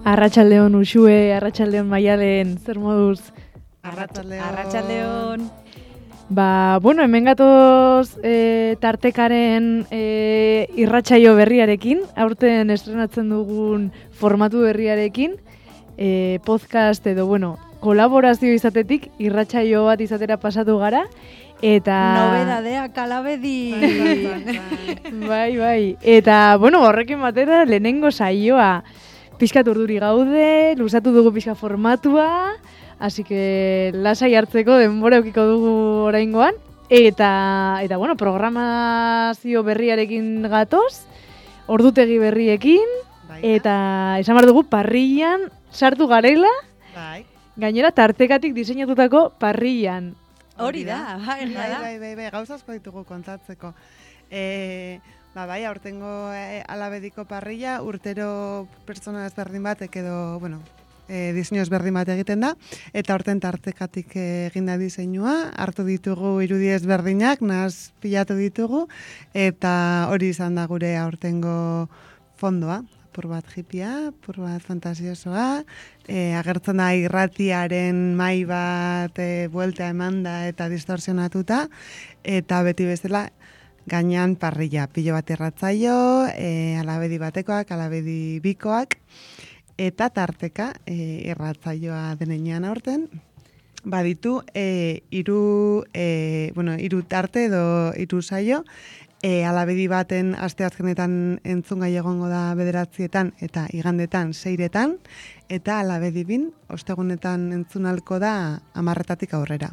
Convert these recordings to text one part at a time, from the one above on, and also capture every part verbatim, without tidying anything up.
Arratsaldeon Uxue, arratsaldeon Maialen, zer moduz? Arratsaldeon. Arratsaldeon. Ba, bueno, hemen gatoz e, tartekaren e, irratsaio berriarekin, aurten estrenatzen dugun formatu berriarekin, e, podcast edo, bueno, kolaborazio izatetik irratsaio bat izatera pasatu gara, eta... Nobedadea kalabedi! Bai, bai. Eta, bueno, horrekin batera, lehenengo saioa pixkat urduri gaude, luzatu dugu pixka formatua, así que lasai hartzeko denbora eukiko dugu oraingoan. Eta, eta bueno, programazio berriarekin gatoz, ordutegi berriekin, Baita. eta esan behar dugu parrillan sartu garela, Bai. gainera tartekatik diseinatutako parrillan. Hori da, bai, Bai, da. bai, bai, bai, gauza asko ditugu kontatzeko. E, ba, bai, aurtengo e, alabediko parrilla, urtero pertsona ezberdin batek edo, bueno, e, diseinu ezberdin bat egiten da, eta aurten tartekatik eginda diseinua, hartu ditugu irudi ezberdinak, nahaz pilatu ditugu, eta hori izan da gure aurtengo fondoa. Apur bat hipia, apur bat fantasiosoa, e, agertzen da irratiaren mai bat e, buelta emanda eta distorsionatuta, eta beti bezala gainean parrilla, pilo bat irratzaio, e, alabedi batekoak, alabedi bikoak, eta tarteka e, irratzaioa denean aurten, baditu e, iru, e, bueno, iru tarte edo iru saio, E, alabedi baten asteazkenetan entzungai egongo da bederatzietan eta igandetan seiretan, eta alabedi bin ostegunetan entzunalko da hamarretatik aurrera.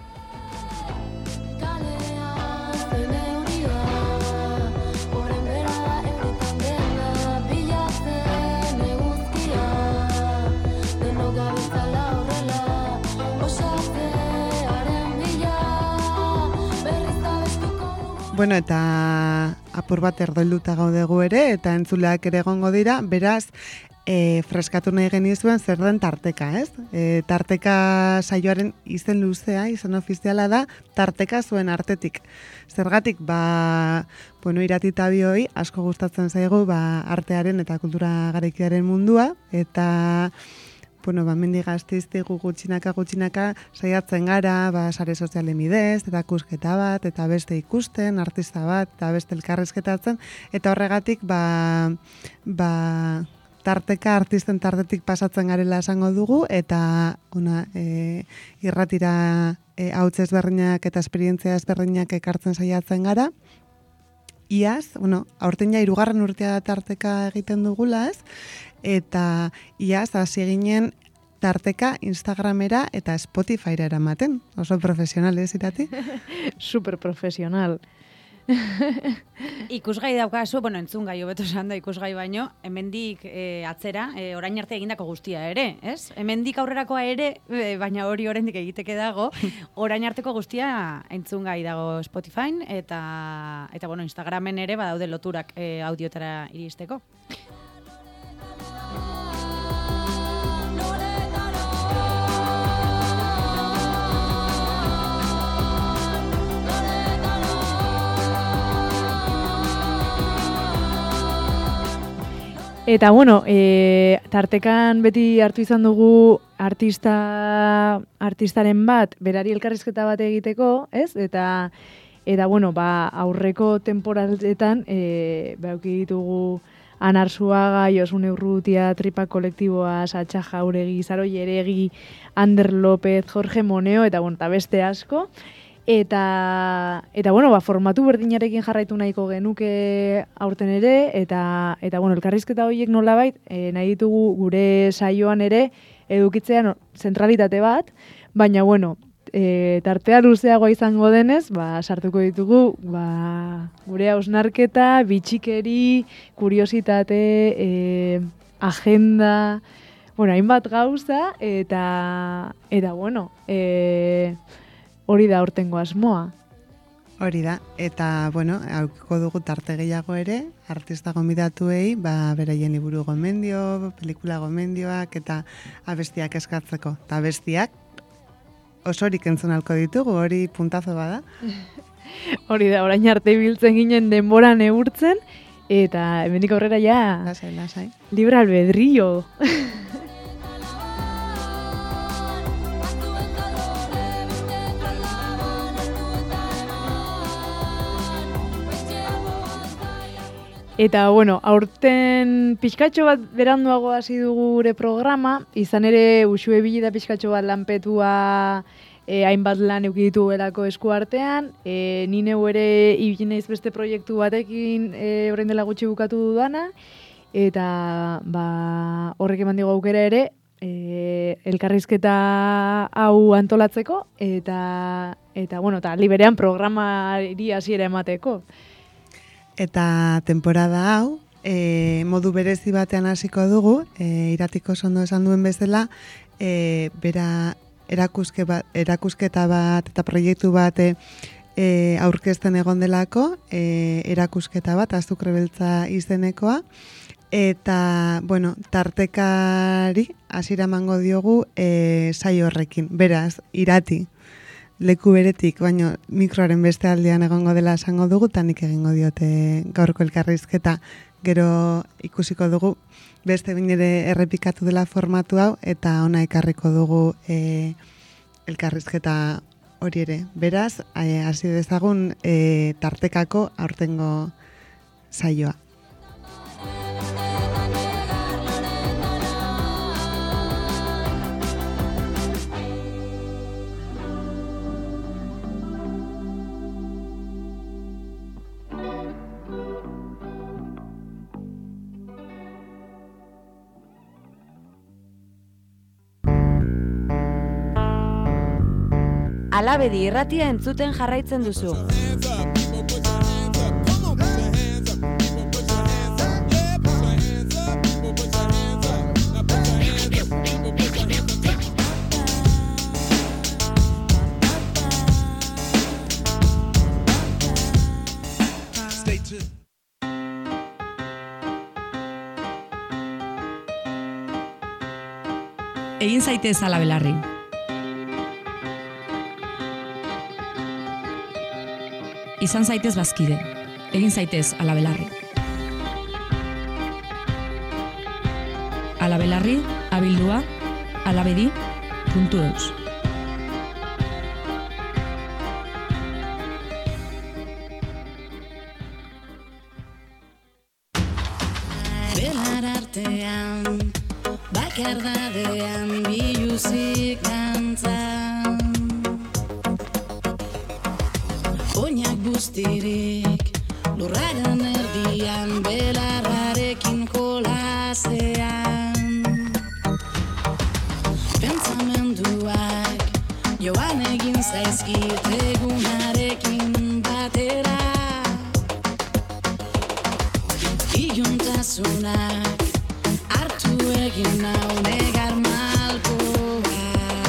Bueno, eta apur bat erdoilduta gaudegu ere, eta entzuleak ere egongo dira, beraz, e, freskatu nahi genizuen zer den tarteka, ez? E, tarteka saioaren izen luzea, izen ofiziala da, tarteka zuen artetik. Zergatik, ba, bueno, iratita bioi, asko gustatzen zaigu, ba, artearen eta kultura garaikiaren mundua, eta... Bueno, ba, mendi gaztizti gutxinaka gutxinaka saiatzen gara, ba, sare sozialen bidez, eta kusketa bat, eta beste ikusten, artista bat, eta beste elkarrizketatzen, eta horregatik, ba, ba, tarteka, artisten tartetik pasatzen garela esango dugu, eta ona, e, irratira e, hautz ezberdinak eta esperientzia ezberdinak ekartzen saiatzen gara. Iaz, bueno, aurten ja hirugarren urtea tarteka egiten dugula, ez? Eta iaz hasi ginen tarteka Instagramera eta Spotifyra eramaten. Oso profesional, ez irati? Super profesional. Ikusgai daukazu, bueno, entzungai hobeto esan da ikusgai baino, hemendik e, atzera, e, orain arte egindako guztia ere, ez? Hemendik aurrerakoa ere, e, baina hori oraindik egiteke dago, orain arteko guztia entzungai dago Spotifyn, eta, eta bueno, Instagramen ere badaude loturak e, audiotara iristeko. Eta, bueno, e, tartekan beti hartu izan dugu artista, artistaren bat, berari elkarrizketa bat egiteko, ez? Eta, eta bueno, ba, aurreko temporaletan, e, bauki ditugu Anar Suaga, Josune Urrutia, Tripa Kolektiboa, Satxa Jauregi, Zaroi Eregi, Ander López, Jorge Moneo, eta, bueno, eta beste asko. Eta, eta bueno, ba, formatu berdinarekin jarraitu nahiko genuke aurten ere, eta, eta bueno, elkarrizketa horiek nolabait, e, nahi ditugu gure saioan ere edukitzea no, zentralitate bat, baina bueno, e, tartea luzeagoa izango denez, ba, sartuko ditugu ba, gure hausnarketa, bitxikeri, kuriositate, e, agenda, bueno, hainbat gauza, eta, eta bueno, e, hori da aurtengo asmoa. Hori da, eta, bueno, aukiko dugu tarte gehiago ere, artista gonbidatuei, ba, beraien liburu gomendio, pelikula gomendioak, eta abestiak eskatzeko. Eta abestiak osorik entzunalko ditugu, hori puntazo bada. Hori da, orain arte biltzen ginen denbora neurtzen, Eta hemendik aurrera ja... Lasai, lasai. Libre albedrío. Eta, bueno, aurten pixkatxo bat beranduago hasi dugu gure programa, izan ere usue bili da pixkatxo bat lanpetua e, hainbat lan eukiditu belako eskuartean, e, ni neu ere ibili naiz beste proiektu batekin e, orain dela gutxi bukatu dudana, eta ba, horrek eman digu aukera ere, e, elkarrizketa hau antolatzeko, eta, eta bueno, eta liberean programari hasiera emateko. Eta temporada hau, e, modu berezi batean hasiko dugu, e, iratiko ondo esan duen bezala, e, bera erakuske bat, erakusketa bat eta proiektu bat e, aurkezten egon delako, e, erakusketa bat, azukre beltza izenekoa, eta, bueno, tartekari hasiera emango diogu e, saio horrekin, beraz, irati. Leku beretik, baino mikroaren beste aldean egongo dela esango dugu, eta nik egingo diote gaurko elkarrizketa. Gero ikusiko dugu, beste bain ere errepikatu dela formatu hau, eta ona ekarriko dugu e, elkarrizketa hori ere. Beraz, e, hasi dezagun e, tartekako aurtengo saioa. Alabedi irratia entzuten jarraitzen duzu. Egin zaitez alabelarri. Izan zaitez bazkide, egin zaitez alabelarri. Alabelarri, abildua, alabedi, puntu eus. Belar artean, bakardadean, biluzik dantzan. Oinak bustirik, lurraren erdian, belarrarekin kolasean. Pentsamenduak, joan egin zaizkit egunarekin batera. Iluntasunak, hartu egin nau negar malkoa.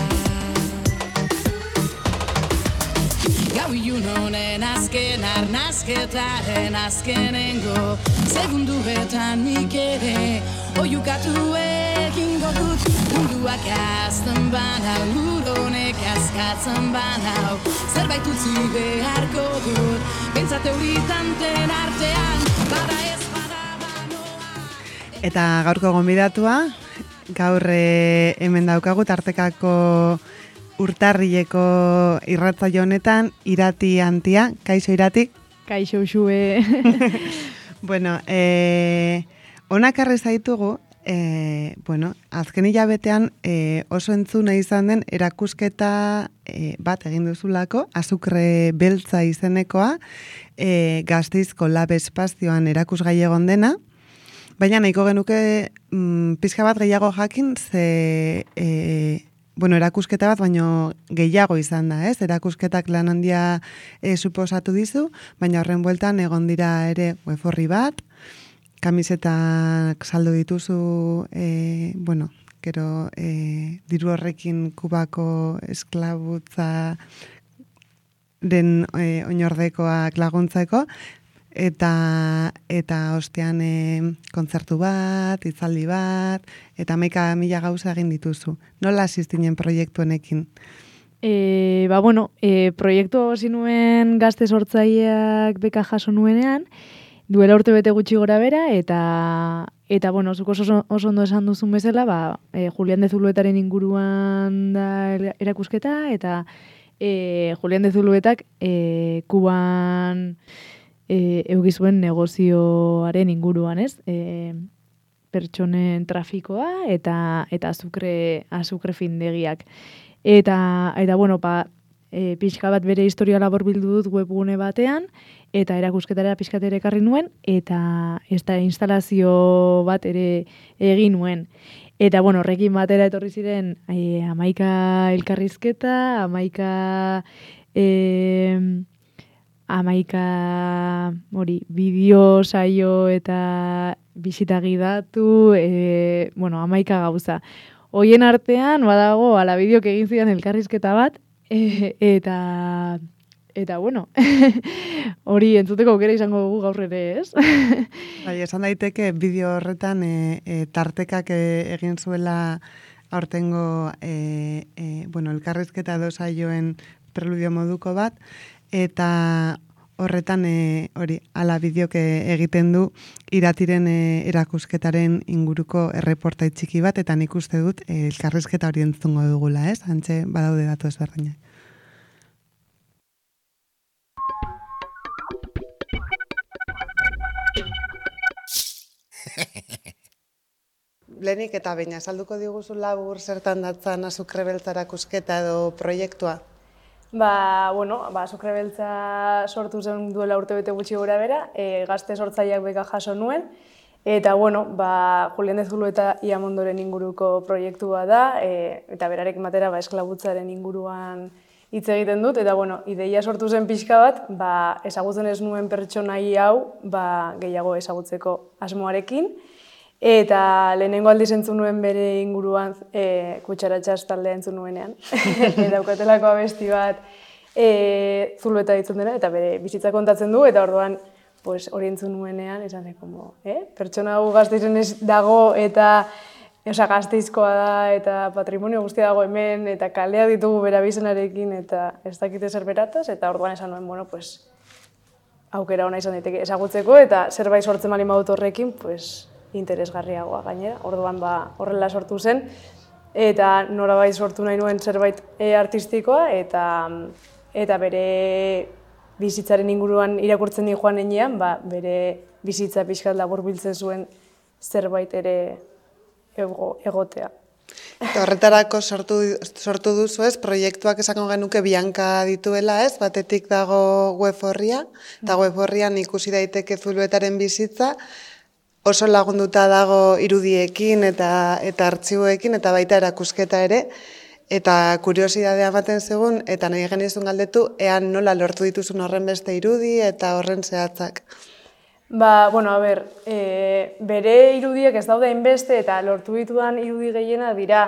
Gau ilun honen azken arnazketaren azkenengo segunduetan nik ere oiukatu egingo dut. Munduak azten banau, luronek askatzen banau, zerbait utzi beharko dut, bentsat euritanten artean, bada ez bada banoa. Eta gaurko gonbidatua, gaur e, hemen daukagu tartekako urtarrileko irratsaio honetan, Irati Antia. Kaixo Irati? Kaixo usue. Bueno, eh, onak arre zaitugu, eh, bueno, azken hilabetean eh, oso entzuna izan den erakusketa eh, bat egin duzulako, azukre beltza izenekoa, eh, Gasteizko Lab Espazioan erakusgai egon dena, baina nahiko genuke mm, pizka bat gehiago jakin, ze... Eh, Bueno, erakusketa bat, baino gehiago izan da, ez? Erakusketak lan handia e, suposatu dizu, baina horren bueltan egon dira ere web orri bat, kamisetak saldu dituzu, e, bueno, gero e, diru horrekin Kubako esklabutza den e, oinordekoak laguntzeko, eta eta ostean e, kontzertu bat, hitzaldi bat, eta hamaika mila gauza egin dituzu. Nola asistinen proiektu honekin? E, ba, bueno, e, proiektu hasi nuen Gazte Sortzaileak beka jaso nuenean, duela urte bete gutxi gora bera, eta, eta bueno, zuk oso, oso ondo esan duzun bezala, ba, e, Julian de Zuluetaren inguruan da erakusketa, eta e, Julian de Zuluetak e, Kuban e, eugizuen negozioaren inguruan, ez? E, pertsonen trafikoa eta eta azukre, azukre findegiak. Eta, eta bueno, pa, e, pixka bat bere historia labor bildu dut webgune batean, eta erakusketara pixkat ere ekarri nuen, eta ez da instalazio bat ere egin nuen. Eta, bueno, horrekin batera etorri ziren e, amaika elkarrizketa, amaika... E, amaika hori, bideo saio eta bisita gidatu, e, bueno, amaika gauza. Hoien artean, badago, ala bideok egin zidan elkarrizketa bat, e, eta, eta bueno, hori entzuteko aukera izango dugu gaur ere, ez? Bai, esan daiteke bideo horretan e, e, tartekak e, egin zuela aurtengo e, e, bueno, elkarrizketa do saioen preludio moduko bat, eta horretan e, hori ala bideok egiten du iratiren e, erakusketaren inguruko erreportai txiki bat, eta nik uste dut e, elkarrizketa hori entzungo dugula, ez? Hantxe badaude datu ezberdinak. Lehenik eta baina, salduko diguzu labur zertan datzan azukre beltza erakusketa edo proiektua? Ba, bueno, ba, azukre beltza sortu zen duela urte bete gutxi gora bera, e, gazte sortzaileak beka jaso nuen, eta, bueno, ba, Julian de Zulueta Iamondoren inguruko proiektua da, e, eta berarekin batera ba, esklabutzaren inguruan hitz egiten dut, eta, bueno, ideia sortu zen pixka bat, ba, ezagutzen ez nuen pertsonai hau, ba, gehiago ezagutzeko asmoarekin, eta lehenengo aldiz entzun nuen bere inguruan e, kutsaratxas taldea entzun nuenean. Daukatelako abesti bat e, Zulueta ditzen dena, eta bere bizitza kontatzen du, eta orduan pues, hori entzun nuenean, esan como, eh? Pertsona hau Gasteizen ez dago, eta oza, Gasteizkoa da, eta patrimonio guztia dago hemen, eta kalea ditugu bera bizenarekin, eta ez dakite zer berataz, eta orduan esan nuen, bueno, pues, aukera ona izan daiteke ezagutzeko, eta zerbait sortzen bali maut horrekin, pues, interesgarriagoa gainera, orduan ba horrela sortu zen, eta norabait sortu nahi nuen zerbait e, artistikoa, eta, eta bere bizitzaren inguruan irakurtzen di joan enean, ba, bere bizitza pixkat labur biltzen zuen zerbait ere ego, egotea. Eta horretarako sortu, sortu duzu ez, proiektuak esango genuke bianka dituela ez, batetik dago web horria, eta web horrian ikusi daiteke Zuluetaren bizitza, oso lagunduta dago irudiekin eta eta artxiboekin eta baita erakusketa ere, eta kuriosidadea ematen zegun, eta nahi genizun galdetu, ean nola lortu dituzun horren beste irudi eta horren zehatzak. Ba, bueno, a ber, e, bere irudiek ez daude hainbeste eta lortu ditudan irudi gehiena dira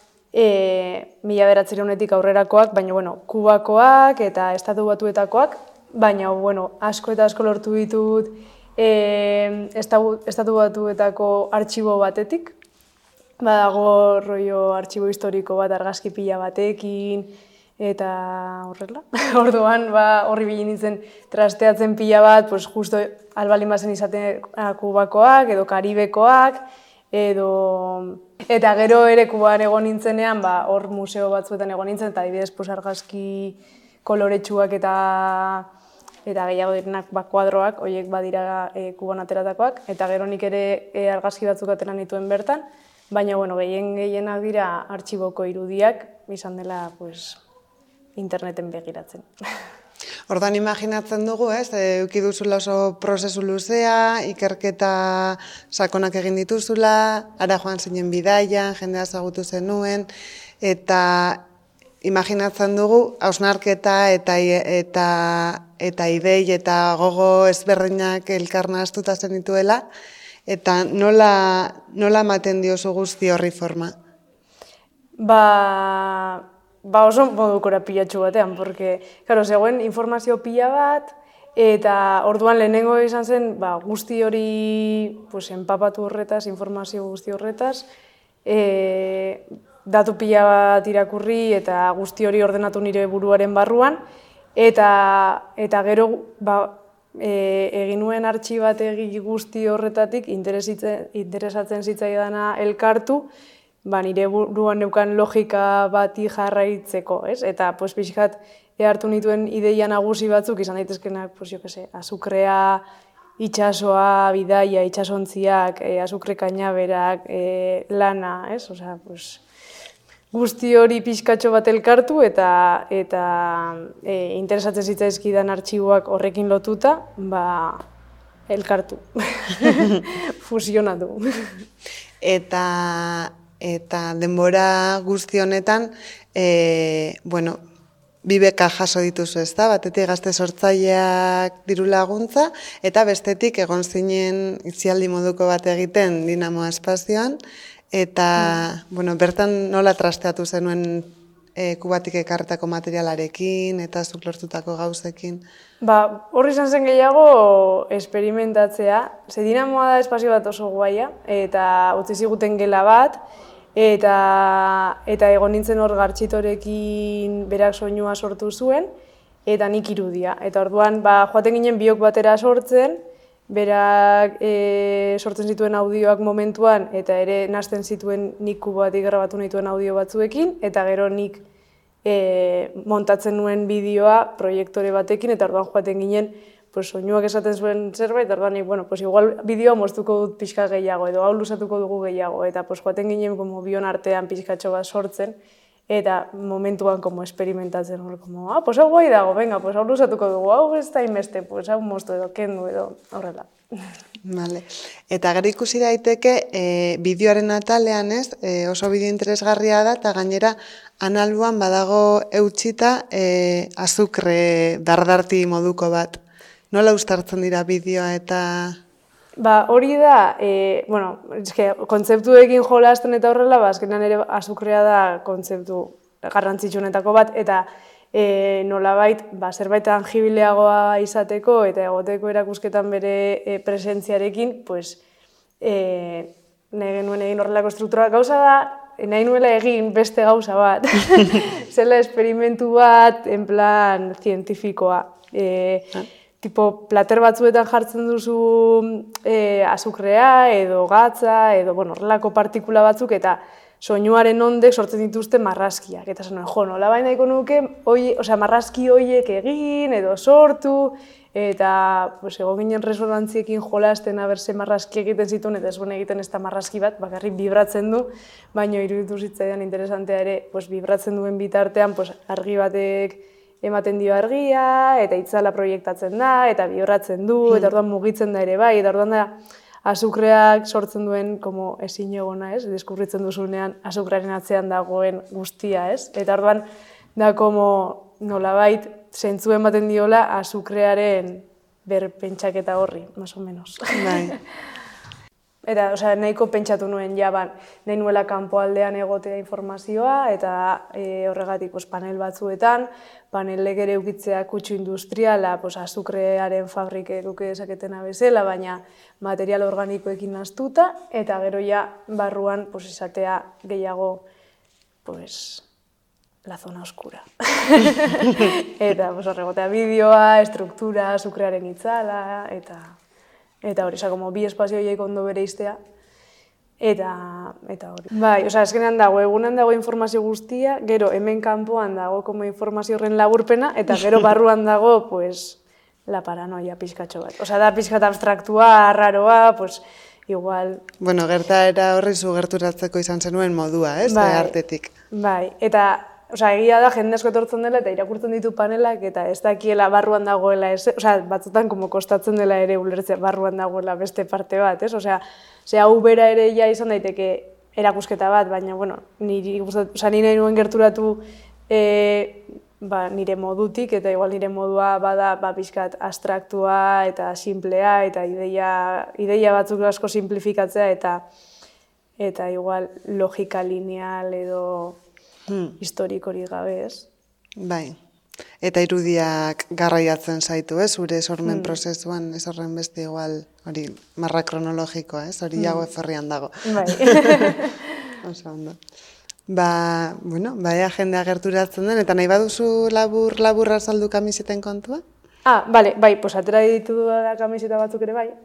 e, mila bederatzirehunetik aurrerakoak, baina, bueno, Kubakoak eta Estatu Batuetakoak, baina, bueno, asko eta asko lortu ditut E, Estatu Batuetako artxibo batetik, badago rollo artxibo historiko bat argazki pila batekin, eta horrela. Orduan ba, horri bilin nintzen trasteatzen pila bat, pues, justo albalin bazen izaten Kubakoak edo Karibekoak, edo... Eta gero ere Kuban egon nintzenean, ba, hor museo batzuetan egon nintzen, eta adibidez pues, argazki koloretsuak eta... eta gehiago direnak ba, kuadroak, horiek badira e, Kuban ateratakoak, eta gero nik ere e, argazki batzuk ateran dituen bertan, baina bueno, gehien gehienak dira artxiboko irudiak, izan dela pues, interneten begiratzen. Ordan imaginatzen dugu, ez, eduki duzula oso prozesu luzea, ikerketa sakonak egin dituzula, ara joan zinen bidaian, jendea ezagutu zenuen, eta imaginatzen dugu, hausnarketa eta, eta, eta idei eta gogo ezberdinak elkarna astuta zen dituela, eta nola, nola ematen diozu guzti horri forma? Ba, ba oso modukora pilatxu batean, porque, claro, zegoen informazio pila bat, eta orduan lehenengo izan zen ba, guzti hori pues, enpapatu horretaz, informazio guzti horretaz, e, datu pila bat irakurri eta guzti hori ordenatu nire buruaren barruan, eta, eta gero ba, e, egin nuen artxibategi guzti horretatik interesatzen zitzaidana elkartu, ba, nire buruan neukan logika bati jarraitzeko, ez? Eta, pues, pixkat, hartu nituen ideia nagusi batzuk, izan daitezkenak, pues, jo, kese, azukrea, itxasoa, bidaia, itxasontziak, e, azukre kainaberak, e, lana, ez? Osea, pues, guzti hori pixkatxo bat elkartu eta eta e, interesatzen zitzaizkidan artxiboak horrekin lotuta, ba, elkartu, fusionatu. Eta, eta denbora guzti honetan, e, bueno, bi beka jaso dituzu, ez da? Batetik Gazte Sortzaileak diru laguntza, eta bestetik egon zinen itzialdi moduko bat egiten Dinamo Espazioan, eta, mm. bueno, bertan nola trasteatu zenuen e, Kubatik ekartako materialarekin eta zuk lortutako gauzekin? Ba, horri izan zen gehiago esperimentatzea. Ze Dinamoa da espazio bat oso guaia, eta utzi ziguten gela bat, eta, eta egon nintzen hor Gartxitorekin berak soinua sortu zuen, eta nik irudia. Eta orduan, ba, joaten ginen biok batera sortzen, berak e, sortzen zituen audioak momentuan, eta ere nahasten zituen nik Kubatik grabatu nituen audio batzuekin, eta gero nik e, montatzen nuen bideoa proiektore batekin, eta orduan joaten ginen pues, soinuak esaten zuen zerbait, eta orduan nik, bueno, pues, igual bideoa moztuko dut pixka gehiago, edo hau luzatuko dugu gehiago, eta pues, joaten ginen como, bion artean pixkatxo bat sortzen, eta momentuan como experimentatzen hor, como, ah, pues hau guai dago, venga, pues hau luzatuko dugu, hau ez da inbeste, pues hau moztu edo, kendu edo, horrela. Vale. Eta gero ikusi daiteke, e, bideoaren atalean ez, e, oso bideo interesgarria da, eta gainera analbuan badago eutxita e, azukre dardarti moduko bat. Nola uztartzen dira bideoa eta... Ba, hori da, e, bueno, eske, kontzeptuekin jolasten eta horrela, ba, azkenean ere azukrea da kontzeptu garrantzitsuenetako bat, eta e, nolabait, ba, zerbait tangibileagoa izateko eta egoteko erakusketan bere e, presentziarekin, pues, e, nahi genuen egin horrelako struktura. Gauza da, nahi nuela egin beste gauza bat, zela esperimentu bat, en plan, zientifikoa. E, tipo, plater batzuetan jartzen duzu e, azukrea edo gatza edo bueno, horrelako partikula batzuk eta soinuaren ondek sortzen dituzte marrazkiak. Eta zen, jo, nola baina nahiko nuke, oie, osea, marrazki horiek egin edo sortu eta pues, egon ginen resonantziekin jolasten aberse marrazki egiten zituen eta ez buen egiten ez da marrazki bat, bakarrik vibratzen du, baina iruditu zitzaidan interesantea ere pues, vibratzen duen bitartean pues, argi batek ematen dio argia, eta itzala proiektatzen da, eta bihurratzen du, eta orduan mugitzen da ere bai, eta orduan da azukreak sortzen duen como ezin egona, ez? Deskubritzen duzunean azukrearen atzean dagoen guztia, ez? Eta orduan da como nolabait zentzu ematen diola azukrearen berpentsaketa horri, más o menos. Bai. Eta, osea, nahiko pentsatu nuen ja, ban, nahi nuela kanpoaldean egotea informazioa, eta e, horregatik pues, panel batzuetan, panelek ere ukitzea kutsu industriala, pues, azukrearen fabrike eduke dezaketena bezala, baina material organikoekin naztuta, eta gero ja barruan pues, izatea gehiago pues, la zona oscura. Eta pues, horregotea bideoa, estruktura, azukrearen itzala, eta... Eta hori, como bi espazio horiek ondo bere iztea, eta, eta hori. Bai, oza, eskenean dago, egunan dago informazio guztia, gero hemen kanpoan dago como informazio horren laburpena, eta gero barruan dago, pues, la paranoia pizkatxo bat. Oza, da pizkat abstraktua, arraroa, pues, igual... Bueno, gertaera horri zu gerturatzeko izan zenuen modua, ez, bai, artetik. Bai, eta... Osa, egia da, jende asko etortzen dela eta irakurtzen ditu panelak eta ez dakiela barruan dagoela, ez, osa, batzutan como kostatzen dela ere ulertzea barruan dagoela beste parte bat, ez? Osea, ze hau bera ere ja izan daiteke erakusketa bat, baina, bueno, niri gustatu, osa, nire nuen gerturatu e, ba, nire modutik eta igual nire modua bada ba, pixkat abstraktua eta simplea eta ideia, ideia batzuk asko simplifikatzea eta eta igual logika lineal edo Hmm. historikorik gabe, ez? Bai. Eta irudiak garraiatzen zaitu, ez? Zure sormen hmm. prozesuan, ez horren beste igual, hori, marra kronologikoa, ez? Hori hmm. jago eferrian dago. Bai. Oso ondo. Ba, bueno, baia jendea gerturatzen den, eta nahi baduzu labur-laburra saldu kamiseten kontua? Ah, bale, bai, pues atera ditu da kamiseta batzuk ere bai.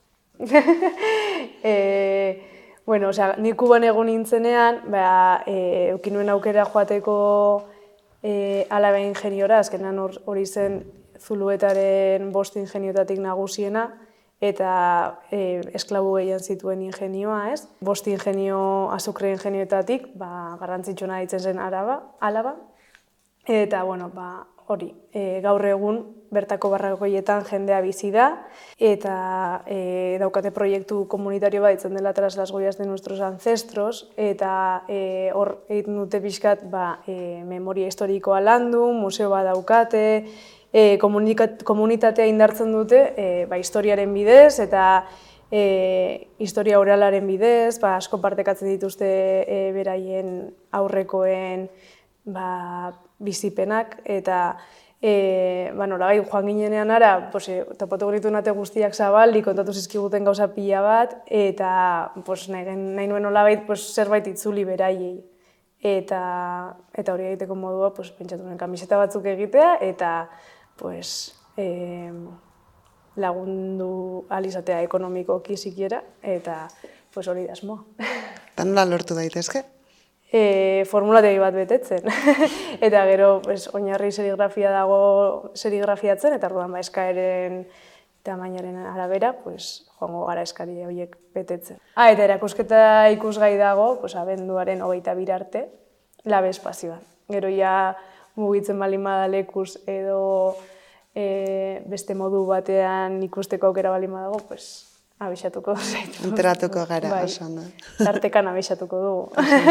e, bueno, osea, ni Kuban egon nintzenean, ba, e, eukinuen aukera joateko e, Alaba ingeniora, azkenan hori zen Zuluetaren bost ingeniotatik nagusiena, eta e, esklabu gehien zituen ingenioa, ez? Bost ingenio, azukre ingenioetatik, ba, garrantzitsuna ditzen zen Araba, Alaba, eta, bueno, ba, hori, e, gaur egun bertako barrakoietan jendea bizi da, eta e, daukate proiektu komunitario bat ditzen dela Tras las huellas de nuestros ancestros, eta e, hor egiten dute pixkat ba, e, memoria historikoa landu, museo bat daukate, e, komunitatea indartzen dute e, ba, historiaren bidez, eta e, historia oralaren bidez, ba, asko partekatzen dituzte e, beraien aurrekoen ba, bizipenak, eta e, ba, noragai, joan ginenean ara, pues, e, topatu genitu nate guztiak zabaldi, kontatu zizkiguten gauza pila bat, eta pues, nahi, nahi nuen nolabait pues, zerbait itzuli beraiei. Eta, eta hori egiteko modua, pues, pentsatu nuen kamiseta batzuk egitea, eta pues, e, lagundu alizatea ekonomikoki sikiera, eta pues, hori da asmoa. Eta nola lortu daitezke? E, formulategi bat betetzen. Eta gero, pues, oinarri serigrafia dago serigrafiatzen, eta orduan ba, eskaeren tamainaren arabera, pues, joango gara eskari horiek betetzen. Ah, eta erakusketa ikusgai dago, pues, abenduaren hogeita bir arte, Labe espazioan. Gero ja mugitzen baldin bada lekuz edo e, beste modu batean ikusteko aukera baldin badago, pues, abixatuko zaitu. Enteratuko gara, bai, oso ondo. Tartekan abixatuko dugu.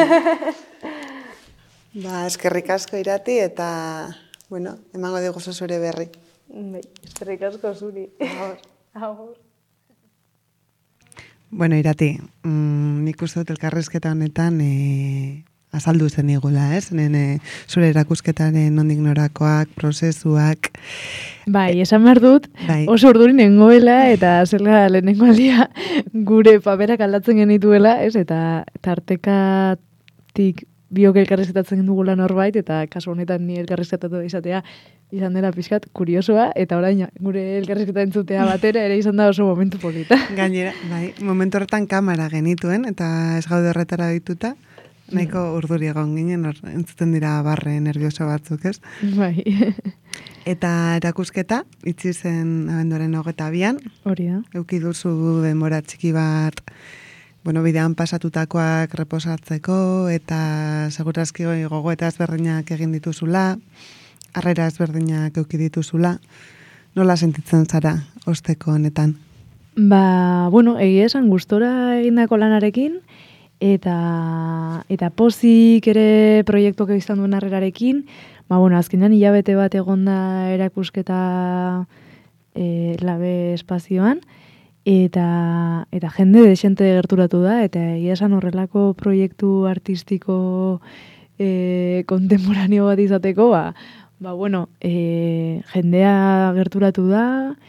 Ba, eskerrik asko Irati eta, bueno, emango dugu zure berri. Bai, eskerrik asko zuri. Agur. Agur. Bueno, Irati, mm, nik uste dut elkarrizketa honetan e, azaldu zen igula, ez? Nene, zure erakusketaren nondik norakoak, prozesuak. Bai, esan behar dut, bai. Oso urduri nengoela eta zela lehenengo aldia gure paperak aldatzen genituela, ez? Eta tartekatik biok elkarrizketatzen dugula norbait, eta kasu honetan ni elkarrizketatu izatea izan dela pixkat kuriosoa, eta orain gure elkarrizketa entzutea batera ere izan da oso momentu polita. Gainera, bai, momentu horretan kamera genituen, eta ez gaude horretara dituta, nahiko urduri egon ginen, or, entzuten dira barre nervioso batzuk, ez? Bai. Eta erakusketa, itzi zen abenduaren hogeita bian. Hori da. Euki duzu denbora txiki bat, bueno, bidean pasatutakoak reposatzeko, eta segurazki gogoeta ezberdinak egin dituzula, harrera ezberdinak euki dituzula. Nola sentitzen zara osteko honetan? Ba, bueno, egia esan gustora egindako lanarekin, eta eta pozik ere proiektuak izan duen harrerarekin, ba, bueno, azkenean hilabete bat egonda erakusketa e, Labe espazioan, eta eta jende desente gerturatu da, eta egia esan horrelako proiektu artistiko e, kontemporaneo bat izateko, ba, ba bueno, e, jendea gerturatu da,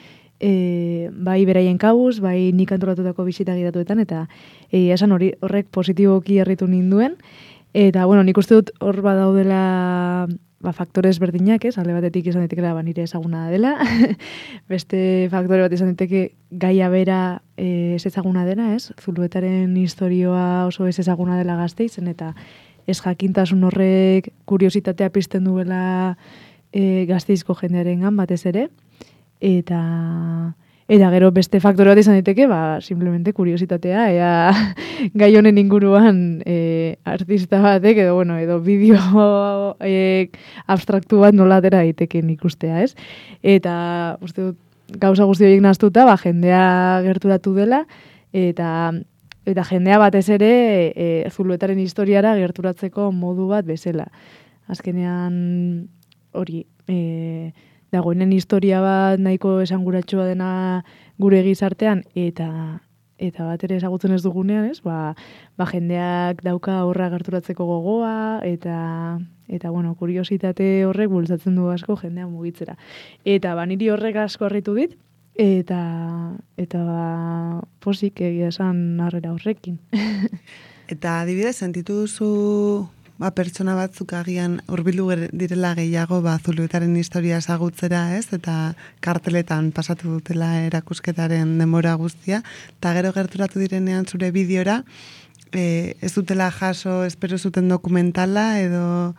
E, bai beraien kabuz, bai nik antolatutako bisita gidatuetan, eta egia esan hori horrek positiboki harritu ninduen, eta bueno, nik uste dut hor badaudela ba, faktore ezberdinak, ez? Alde batetik izan daiteke ba, nire ezaguna dela, beste faktore bat izan daiteke gaia bera e, ez ezaguna dena, ez? Zuluetaren historioa oso ez ezaguna dela Gasteizen, eta ez jakintasun horrek kuriositatea pizten duela e, Gasteizko jendearengan batez ere, eta eta gero beste faktore bat izan daiteke, ba, simplemente kuriositatea, ea gai honen inguruan e, artista batek, edo, bueno, edo bideo e, abstraktu bat nola atera daiteken ikustea, ez? Eta, uste dut, gauza guzti horiek nahaztuta, ba, jendea gerturatu dela, eta eta jendea batez ere e, Zuluetaren historiara gerturatzeko modu bat bezala. Azkenean, hori, e, dagoenen historia bat nahiko esanguratsua dena gure gizartean, eta eta bat ere ezagutzen ez dugunean, ez? Ba, ba jendeak dauka horra gerturatzeko gogoa, eta eta bueno, kuriositate horrek bultzatzen du asko jendea mugitzera. Eta ba niri horrek asko harritu dit, eta eta ba posik egia esan harrera horrekin. Eta adibidez, sentitu duzu ba, pertsona batzuk agian hurbildu direla gehiago ba, Zuluetaren historia ezagutzera, ez? Eta karteletan pasatu dutela erakusketaren denbora guztia, eta gero gerturatu direnean zure bideora, e, ez dutela jaso, espero zuten dokumentala, edo...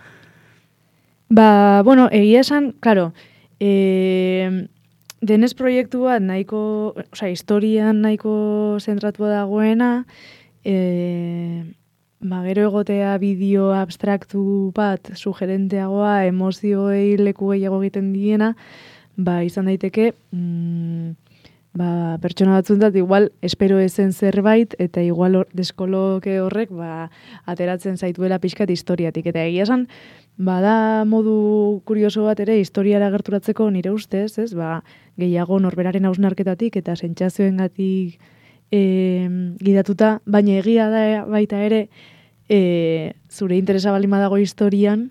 Ba, bueno, egia esan, claro, e, denez proiektu bat nahiko, osea, historian nahiko zentratua dagoena, e, ba, gero egotea bideo abstraktu bat sugerenteagoa, emozioei leku gehiago egiten diena, ba, izan daiteke, mm, ba, pertsona batzuntat igual espero ezen zerbait, eta igual or, deskoloke horrek, ba, ateratzen zaituela pixkat historiatik. Eta egia esan, bada modu kurioso bat ere historiara gerturatzeko nire ustez, ez? Ba, gehiago norberaren hausnarketatik eta sentsazioengatik e, gidatuta, baina egia da baita ere e, zure interesa baldin badago historian,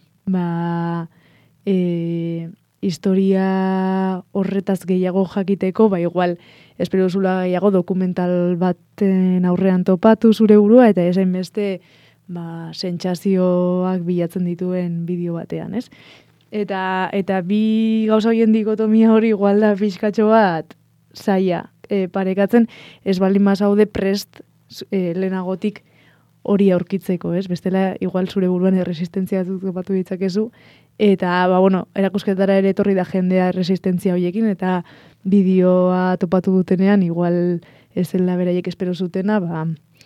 ba, e, historia horretaz gehiago jakiteko, ba igual espero zula gehiago dokumental baten aurrean topatu zure burua eta esain beste ba, sentsazioak bilatzen dituen bideo batean, ez? Eta, eta bi gauza horien dikotomia hori igual da pixkatxo bat zaila e, parekatzen, ez baldin mazaude prest e, lehenagotik hori aurkitzeko, ez? Bestela igual zure buruan erresistentzia topatu ditzakezu, eta, ba, bueno, erakusketara ere etorri da jendea resistentzia horiekin, eta bideoa topatu dutenean, igual ez dela beraiek espero zutena, ba,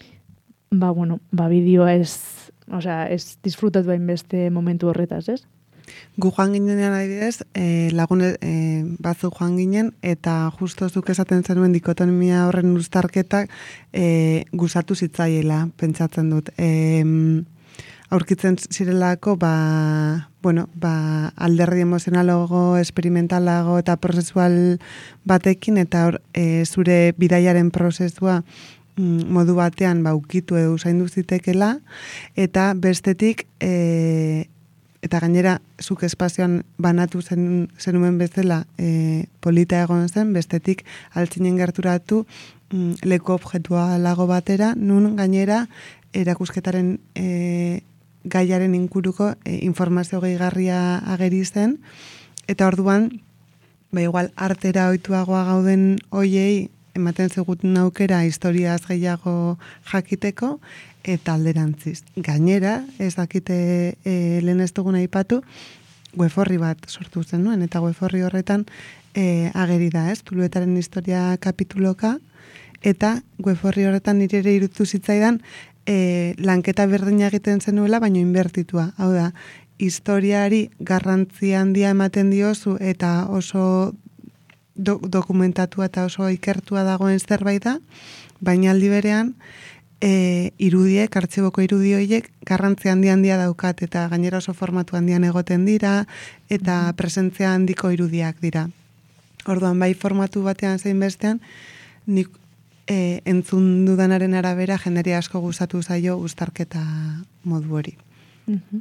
ba, bueno, ba, bideoa ez, osea, ez disfrutatu bain beste momentu horretaz, ez? Gu joan ginean adibidez, e, lagun e, batzu joan ginen, eta justo zuk esaten zenuen dikotomia horren uztarketak e, gustatu zitzaiela, pentsatzen dut. E, aurkitzen zirelako, ba, bueno, ba, alderdi emozionalago, esperimentalago eta prozesual batekin, eta or, e, zure bidaiaren prozesua modu batean ba, ukitu edo usaindu zitekela, eta bestetik, e, eta gainera, zuk espazioan banatu zen, zenuen bezala e, polita egon zen, bestetik altzinen gerturatu mm, leku objektua lago batera, nun gainera erakusketaren e, gaiaren inguruko e, informazio gehigarria ageri zen, eta orduan, ba igual artera ohituagoa gauden hoiei ematen zeguten aukera historiaz gehiago jakiteko, eta alderantziz. Gainera, ez dakite e, lehen ez dugun aipatu, web horri bat sortu zen nuen, eta web horri horretan e, ageri da, ez? Zuluetaren historia kapituloka, eta web horri horretan nire ere irutu zitzaidan e, lanketa berdina egiten zenuela, baino inbertitua. Hau da, historiari garrantzia handia ematen diozu, eta oso do, dokumentatua eta oso ikertua dagoen zerbait da, baina aldi berean, E, irudiek, artxiboko irudi horiek garrantzia handi handia daukat, eta gainera oso formatu handian egoten dira, eta presentzia handiko irudiak dira. Orduan, bai formatu batean zein bestean, nik e, entzun dudanaren arabera jenderi asko gustatu zaio uztarketa modu hori. Mhm.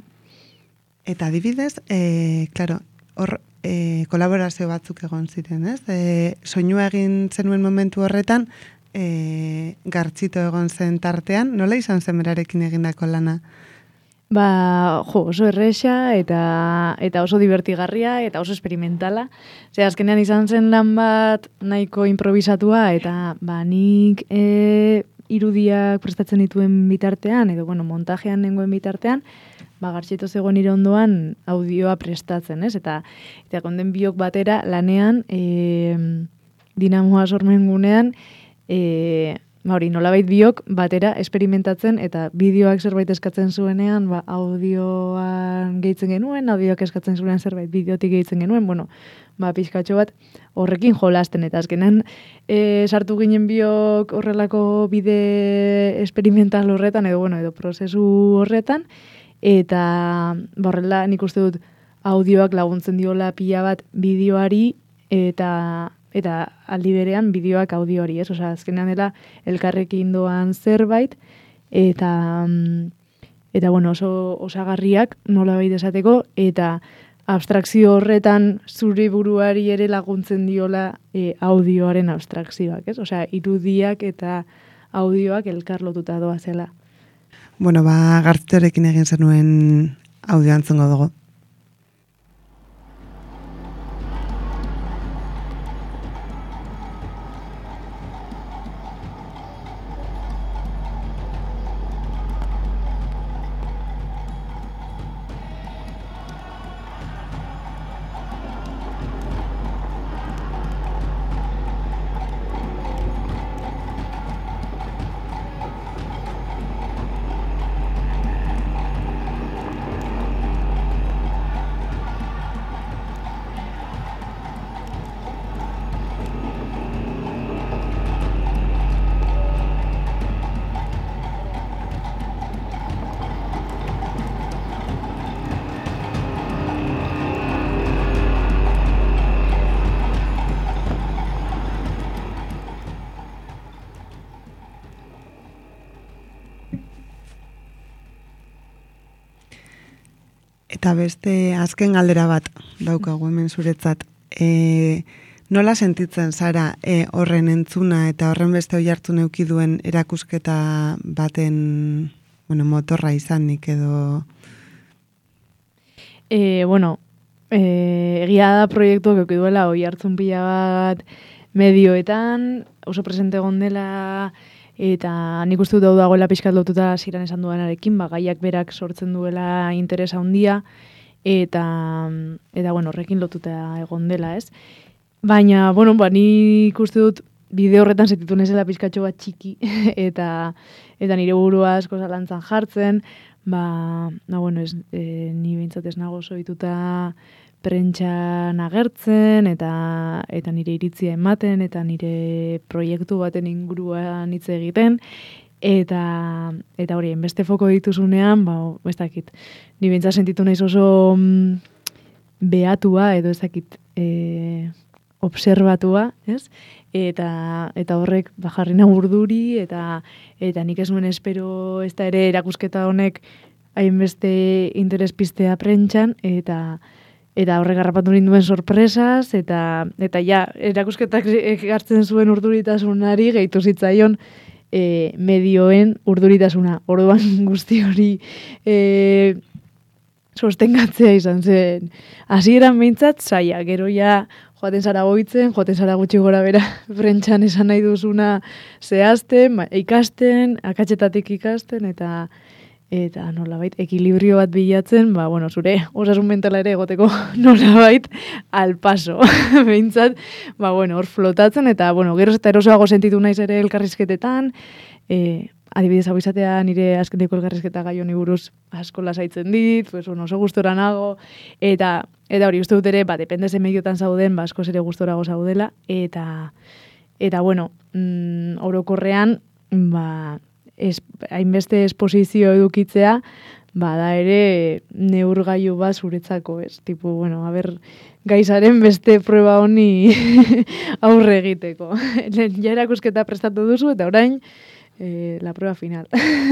Eta adibidez, e, claro, hor e, kolaborazio batzuk egon ziren, ez? E, soinua egin zenuen momentu horretan, E, gartxito egon zen tartean, nola izan zen berarekin egindako lana? Ba, jo, oso erresa eta eta oso divertigarria eta oso experimentala. Ze azkenean izan zen lan bat nahiko improvisatua eta ba nik e, irudiak prestatzen dituen bitartean edo bueno, montajean nengoen bitartean, ba gartxito zegoen nire ondoan audioa prestatzen, ez? Eta eta konden biok batera lanean e, dinamoa sormen gunean E, ba hori, nolabait biok batera esperimentatzen eta bideoak zerbait eskatzen zuenean, ba, audioan gehitzen genuen, audioak eskatzen zuen zerbait bideotik gehitzen genuen, bueno, ba, pixkatxo bat horrekin jolasten, eta azkenan e, sartu ginen biok horrelako bide experimental horretan, edo, bueno, edo prozesu horretan, eta ba, horrela nik uste dut audioak laguntzen diola pila bat bideoari, eta eta aldi berean bideoak audioari, ez? Osea, azkenean dela elkarrekin doan zerbait, eta, eta bueno, oso osagarriak nolabait esateko, eta abstrakzio horretan zure buruari ere laguntzen diola e, audioaren abstrakzioak, ez? Osea, irudiak eta audioak elkarlotuta doa zela. Bueno, ba, Gartzitorekin egin zenuen audio antzungo dugu. Eta beste azken galdera bat daukagu hemen zuretzat. E, nola sentitzen zara e, horren entzuna eta horren beste oihartzun eduki duen erakusketa baten, bueno, motorra izanik edo? E, bueno, e, egia da proiektuak eduki duela oihartzun pila bat medioetan, oso presente egon dela, eta nik uste dut hau dagoela pixkat lotuta ziren esan duenarekin, ba, gaiak berak sortzen duela interesa handia, eta, eta bueno, horrekin lotuta egon dela, ez? Baina, bueno, ba, nik uste dut bide horretan sentitu nezela pixkatxo bat txiki, eta, eta nire burua asko zalantzan jartzen, ba, na, bueno, ez, e, ni behintzat ez nago zoituta prentxan agertzen, eta, eta nire iritzia ematen, eta nire proiektu baten inguruan hitz egiten, eta, eta hori, beste foko dituzunean, ba, ez dakit, ni behintzat sentitu naiz oso mm, behatua, edo ez dakit, e, observatua, ez? Eta, eta horrek bajarri nau urduri, eta, eta nik ez nuen espero ez da ere erakusketa honek hainbeste interes piztea prentxan, eta eta horrek harrapatu ninduen sorpresaz, eta, eta ja, erakusketak hartzen zuen urduritasunari gehitu zitzaion e, medioen urduritasuna. Orduan guzti hori e, sostengatzea izan zen. Hasieran behintzat, zaila, gero ja joaten zara goitzen, joaten zara gutxi gora bera prentxan esan nahi duzuna zehazten, ikasten, akatsetatik ikasten, eta eta nolabait, ekilibrio bat bilatzen, ba, bueno, zure osasun mentala ere egoteko nolabait al paso. Behintzat, ba, bueno, hor flotatzen, eta, bueno, geroz eta erosoago sentitu naiz ere elkarrizketetan, e, adibidez hau izatea nire azkeneko elkarrizketa gai honi buruz asko lasaitzen dit, pues, bueno, oso gustora nago, eta, eta hori uste dut ere, ba, depende ze mediotan zauden, ba, asko ere gustorago zaudela, eta, eta, bueno, mm, orokorrean, ba, Es, hainbeste esposizio edukitzea, bada ere neurgailu bat zuretzako, ez? Tipo, bueno, a ber, gaizaren beste prueba honi aurre egiteko. Ja erakusketa prestatu duzu, eta orain, eh, la prueba final.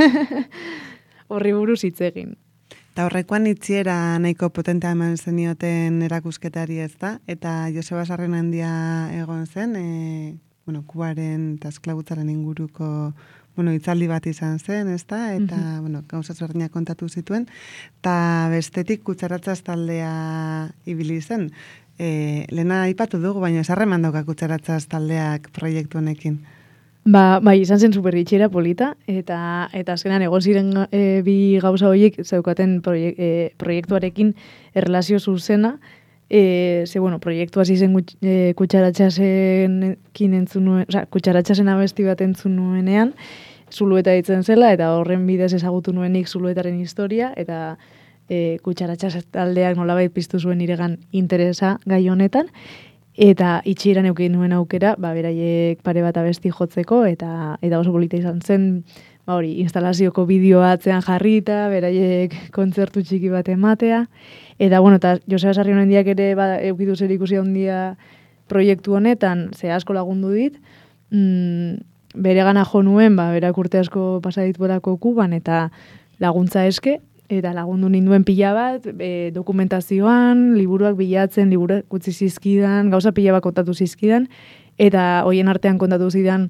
Horri buruz hitz egin. Eta horrekoan itziera nahiko potentea eman zenioten erakusketari, ez da? Eta Joseba Sarrenandia egon zen, e, bueno, kubaren eta esklabutzaren inguruko bueno, itzaldi bat izan zen, ez da? Eta, mm-hmm. bueno, gauza ezberdinak kontatu zituen. Eta bestetik kutsaratzaz taldea ibili zen. E, lehena aipatu dugu, baina esarreman dauka kutsaratzaz taldeak proiektu honekin. Ba, bai, izan zen superritxera polita, eta eta azkenan egon ziren e, bi gauza horiek zeukaten proiek, e, proiektuarekin erlazio zuzena, e, ze, bueno, proiektu hasi zen e, kutsaratxasenekin entzun nuen, oza, kutsaratxasen abesti bat entzun nuenean, Zulueta ditzen zela, eta horren bidez ezagutu nuenik Zuluetaren historia, eta e, kutsaratxas taldeak nolabait piztu zuen niregan interesa gai honetan, eta itxieran eukin nuen aukera, ba, beraiek pare bat abesti jotzeko, eta eta oso polita izan zen, ba, hori, instalazioko bideoa atzean jarrita, beraiek kontzertu txiki bat ematea, eta, bueno, eta Joseba Sarrionandiak ere ba, eukidu zer ikusi handia proiektu honetan, ze asko lagundu dit, mm, bere gana jo nuen, ba, berak urte asko pasaditborako Kuban, eta laguntza eske, eta lagundu ninduen pila bat, e, dokumentazioan, liburuak bilatzen, liburuak utzi zizkidan, gauza pila bat kontatu zizkidan, eta hoien artean kontatu zidan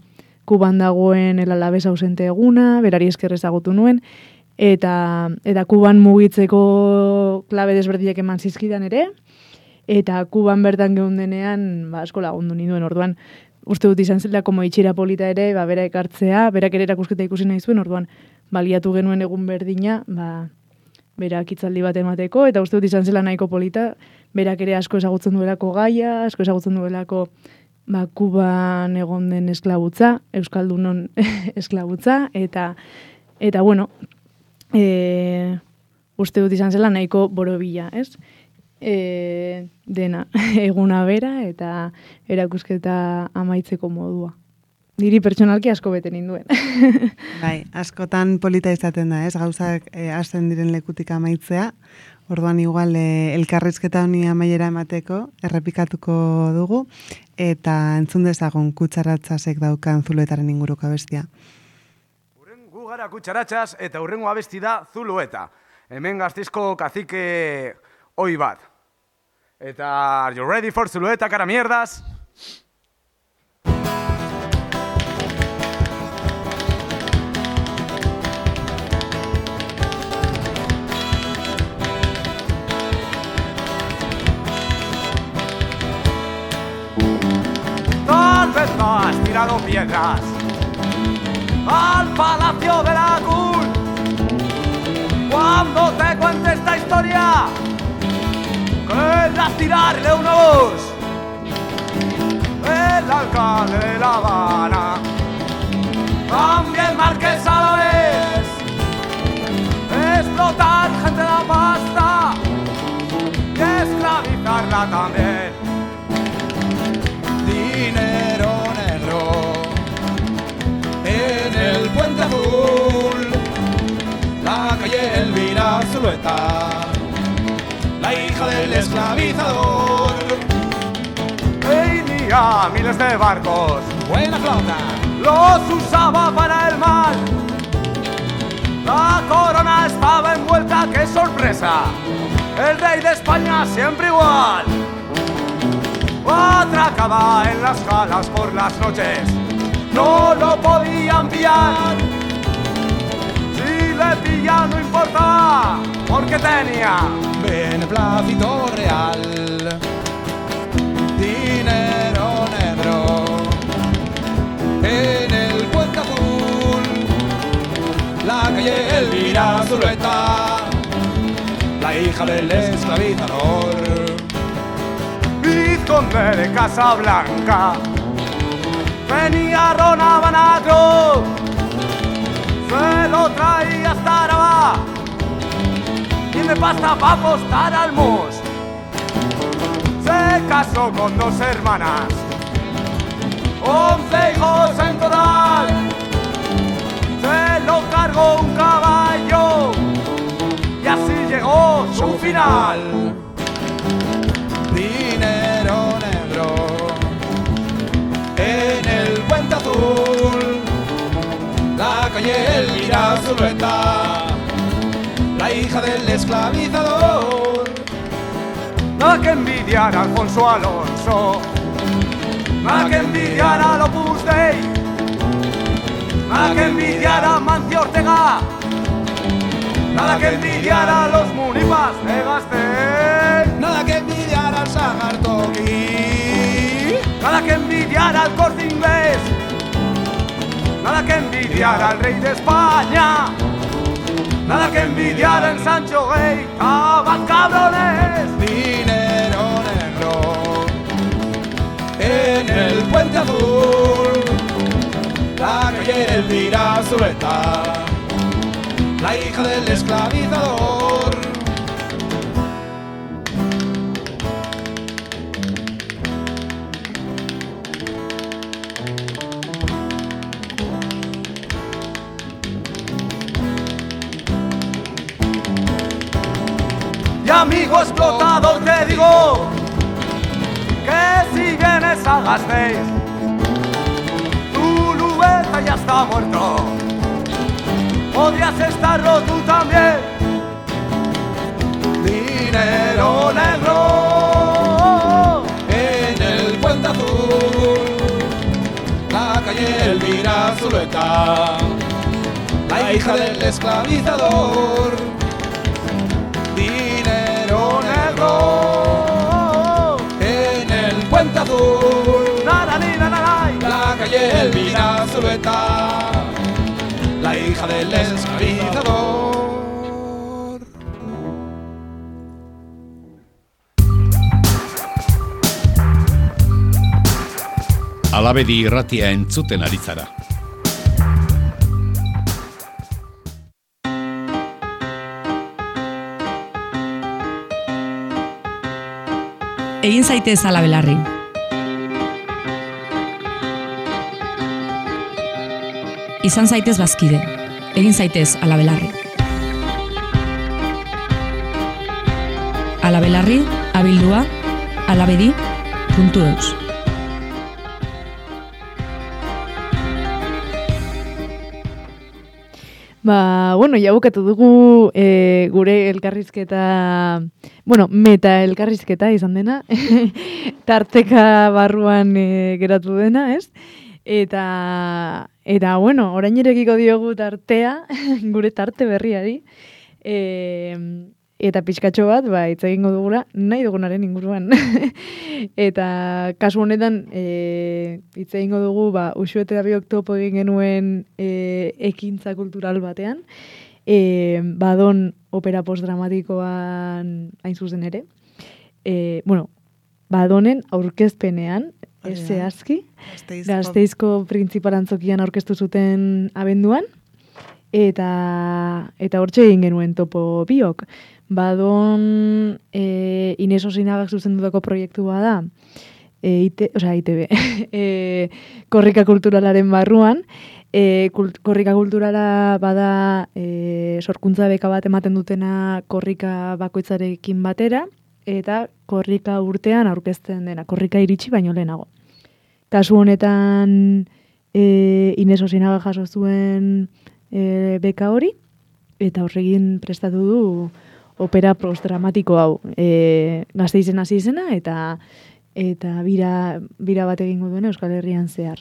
Kuban dagoen el Alavés ausente eguna, berari esker ezagutu nuen, eta, eta Kuban mugitzeko klabe desberdinak eman zizkidan ere, eta Kuban bertan geundenean ba, asko lagundu ninduen orduan, uste dut izan zela komo itxira polita ere, ba, bera ekartzea, berak ere erakusketa ikusi nahi zuen, orduan baliatu genuen egun berdina, ba, berak hitzaldi bat emateko, eta uste dut izan zela nahiko polita, berak ere asko ezagutzen duelako gaia, asko ezagutzen duelako ba, Kuban egon den esklabutza, Euskaldunon esklabutza, eta, eta bueno, e, uste dut izan zela nahiko borobila, ez? E, dena, eguna bera eta erakusketa amaitzeko modua. Niri pertsonalki asko bete ninduen. Bai, askotan polita izaten da, ez? Gauzak e, hasten diren lekutik amaitzea. Orduan igual e, elkarrizketa honi amaiera emateko errepikatuko dugu eta entzun dezagun Kutsaratsasek daukan Zuluetaren inguruko abestia. Urrengo gara Kutsaratsas eta urrengo abesti da Zulueta. Hemen Gasteizko kazike oi bat. Eta are you ready for Zulueta, cara mierdas? Tal vez no has tirado piedras al Palacio de la Cul. Cuando te cuente esta historia, querrás tirarle una voz. El alcalde de La Habana, también Marqués a la vez, explotar gente de la pasta y esclavizarla también. Dinero negro en el Puente Azul, la calle Elvira Zulueta, la hija del esclavizador. Tenía miles de barcos, buena flota, los usaba para el mal. La corona estaba envuelta, qué sorpresa, el rey de España siempre igual. Atracaba en las calas por las noches, no lo podían pillar. Si le pillan no importaba, porque tenía beneplácito real. Dinero negro en el Puente Azul, la calle Elvira Zulueta, la hija del esclavizador. Vizconde de Casablanca venía Ron Banagro, se lo traía hasta Araba y de pasta pa' apostar al mus. Se casó con dos hermanas, once hijos en total. Se lo cargó un caballo y así llegó su final. Dinero negro en el Puente Azul, la calle Elvira Zulueta, la hija del esclavizador. Nada que envidiar a Alfonso Alonso, nada que envidiar al Opus Dei, nada que envidiar a Mancio Ortega, nada que envidiar a los munipas de Gasteiz, nada que envidiar al Sagardoki, nada que envidiar al Corte Inglés, nada que envidiar al rey de España, nada que envidiar en Sancho Rey, ¡cabas cabrones! Dinero negro en el Puente Azul, la calle Elvira Zulueta, la hija del esclavizador. Y amigo explotador te digo que si vienes a Gasteiz, tu Zulueta ya está muerto. Podrías estarlo tú también. Dinero negro en el Puente Azul, la calle Elvira Zulueta, la hija del esclavizador, dinero negro en el Puente Azul, la calle Elvira Zulueta, la hija del esclavizador. Alabedi irratia entzuten ari zara. Egin zaitez alabelarri. Izan zaitez bazkide. Egin zaitez alabelarri. Alabelarri, abildua, alabedi, puntu eus. Ba, bueno, ja bukatu dugu e, gure elkarrizketa, bueno, meta elkarrizketa izan dena, tarteka barruan e, geratu dena, ez? Eta, eta bueno, orain erekiko diogu tartea, gure tarte berriari, e, eta pixkatxo bat, ba, hitz egingo dugula, nahi dugunaren inguruan. Eta kasu honetan, e, hitz egingo dugu, ba, Uxuete Dabiok topo egin genuen e, ekintza kultural batean, e, badon opera postdramatikoan hain zuzen ere. E, bueno, badonen aurkezpenean, ez zehazki, Gasteizko Printzipal Antzokian aurkeztu zuten abenduan, eta eta hortxe egin genuen topo biok. Badon e, Ines Osinagak zuzendutako proiektua da, e, ite, osea, I T B, e, korrika kulturalaren barruan. E, kult, korrika kulturala bada e, sorkuntza beka bat ematen dutena korrika bakoitzarekin batera, eta korrika urtean aurkezten dena, korrika iritsi baino lehenago. Kasu honetan e, Ines Osinaga jaso zuen e, beka hori, eta horregin prestatu du opera postdramatiko hau. E, Gasteizen hasi izena eta eta bira, bira bat egingo duena Euskal Herrian zehar.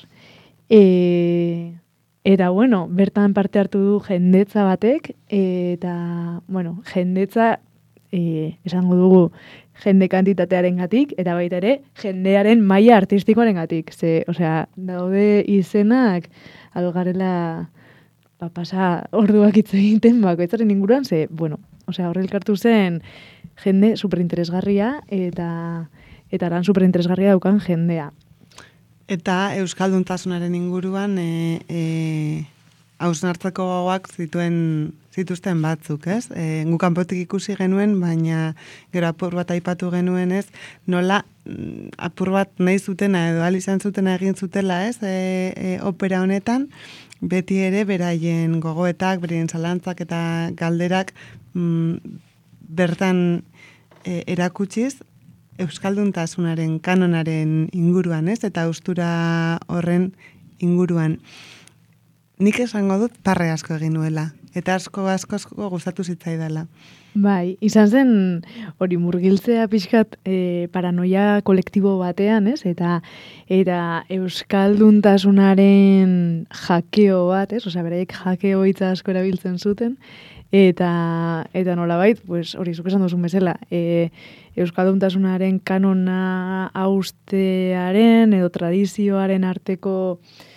E, eta bueno, bertan parte hartu du jendetza batek, eta bueno, jendetza e, esango dugu jende kantitatearen gatik, eta baita ere jendearen maila artistikoaren gatik. Ze, osea, daude izenak algarela ba, pasa orduak hitz egiten bakoitzaren inguruan, ze, bueno, osea, horre elkartu zen jende superinteresgarria eta eta lan superinteresgarria daukan jendea. Eta euskalduntasunaren inguruan e, e, hausnartzeko gogoak zituen zituzten batzuk, ez? E, gu kanpotik ikusi genuen, baina gero apur bat aipatu genuen, ez? Nola apur bat nahi zutena edo ahal izan zutena egin zutela, ez? E, e, opera honetan, beti ere beraien gogoetak, beraien zalantzak eta galderak mm, bertan e, erakutsiz euskalduntasunaren kanonaren inguruan, ez? Eta haustura horren inguruan. Nik esango dut parre asko egin nuela. Eta asko asko asko gustatu zitzaidala. Bai, izan zen hori murgiltzea pixkat e, paranoia kolektibo batean, ez? Eta eta euskalduntasunaren jakeo bat, ez? Osea, beraiek jakeo hitza asko erabiltzen zuten. Eta, eta nolabait, pues, hori, zuk esan duzun bezala, e, euskalduntasunaren kanona haustearen edo tradizioaren arteko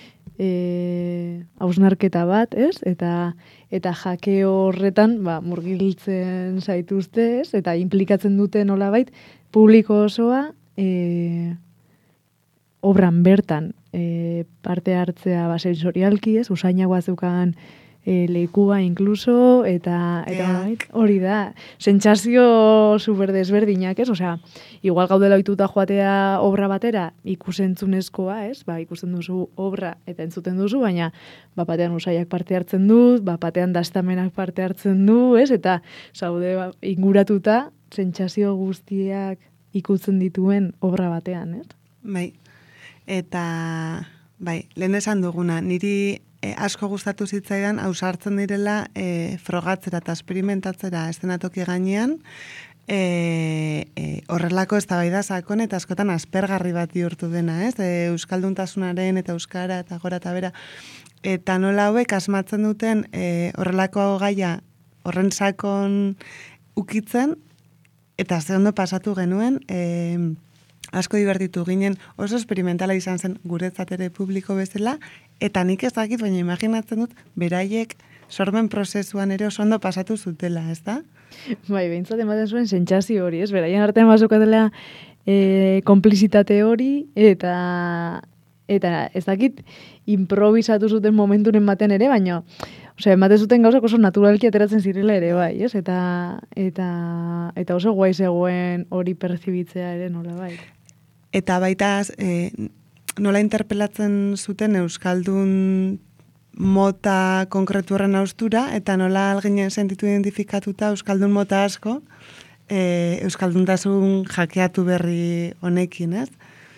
e, hausnarketa bat, ez? Eta eta jakeo horretan, ba, murgiltzen zaituzte, ez? Eta implikatzen dute nolabait publiko osoa e, obran bertan e, parte hartzea ba, sensorialki, ez? Usainagoa zeukan E, lekua inkluso, eta, eta yeah. hori da, sentsazio super desberdinak, ez? Osea, igual gaudela ohituta joatea obra batera, ikusentzunezkoa, ez? Ba, ikusten duzu obra eta entzuten duzu, baina ba, batean usaiak parte hartzen du, ba, batean dastamenak parte hartzen du, ez? Eta zaude ba, inguratuta sentsazio guztiak ikutzen dituen obra batean, ez? Bai, eta bai, lehen esan duguna, niri E, asko gustatu zitzaidan ausartzen direla e, frogatzera eta esperimentatzera eszenatoki gainean E, e, horrelako eztabaida sakon eta askotan aspergarri bat bihurtu dena, ez? E, euskalduntasunaren eta euskara eta gora eta bera. Eta nola hauek asmatzen duten e, horrelako gaia horren sakon ukitzen, eta ze ondo pasatu genuen, e, asko divertitu ginen, oso esperimentala izan zen guretzat ere publiko bezala, eta nik ez dakit, baina imaginatzen dut, beraiek sormen prozesuan ere oso ondo pasatu zutela, ez da? Bai, behintzat ematen zuen sentsazio hori, ez? Beraien artean bazukatela e, konplizitate hori, eta eta ez dakit improvisatu zuten momenturen baten ere, baina osea, ematen zuten gauzak oso naturalki ateratzen zirela ere, bai, ez? Eta, eta, eta oso guai zegoen hori perzibitzea ere nola, bai. Eta baita, e, nola interpelatzen zuten euskaldun mota konkretu horren austura, eta nola alginen sentitu identifikatuta euskaldun mota asko, e, euskalduntasun jakeatu berri honekin, ez?